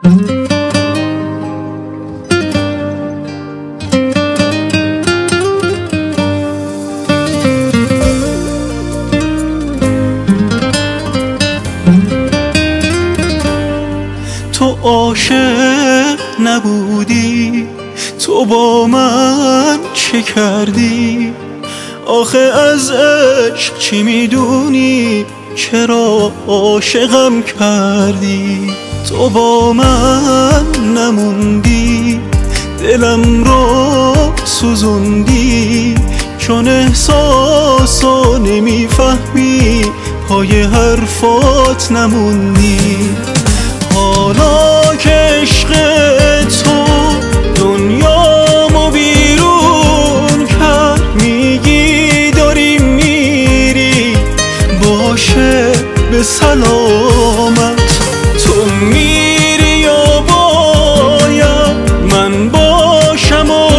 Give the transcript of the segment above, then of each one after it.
تو عاشق نبودی، تو با من چه کردی؟ آخه از عشق چی میدونی؟ چرا عاشقم کردی؟ تو با من نموندی، دلم رو سوزوندی، چون احساسا نمیفهمی، پای حرفات نموندی. حالا که عشق تو دنیامو بیرون کرد، میگی داری میری، باشه به سلامت. تو میری یا باید من باشم و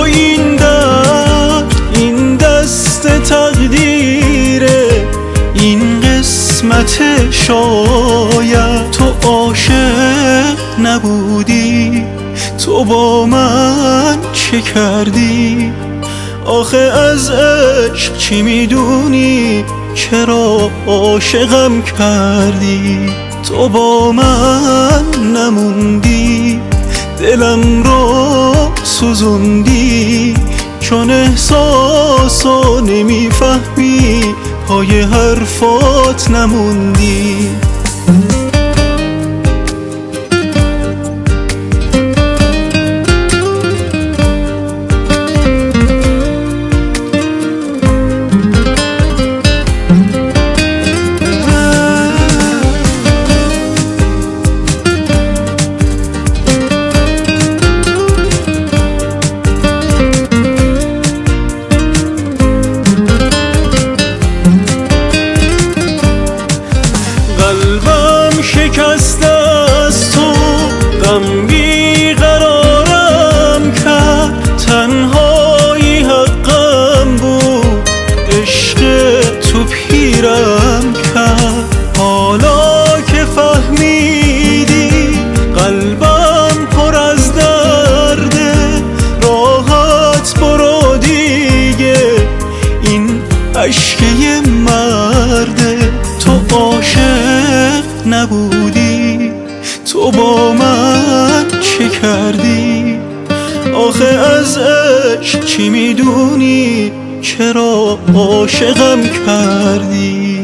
این دست تقدیره، این قسمت شاید. تو عاشق نبودی، تو با من چه کردی؟ آخه از عشق چی میدونی؟ چرا عاشقم کردی؟ تو با من نموندی، دلم رو سوزوندی، چون احساسا نمیفهمی، پای حرفات نموندی. قلبم شکسته از تو، غم بیقرارم کرد، تنهایی حقم بود، عشق تو پیرم کرد. حالا که فهمیدی قلبم پر از درده، راحت برو دیگه، این اشک مرده. تو عاشق نبودی، تو با من چه کردی؟ آخه از عشق چی میدونی؟ چرا عاشقم کردی؟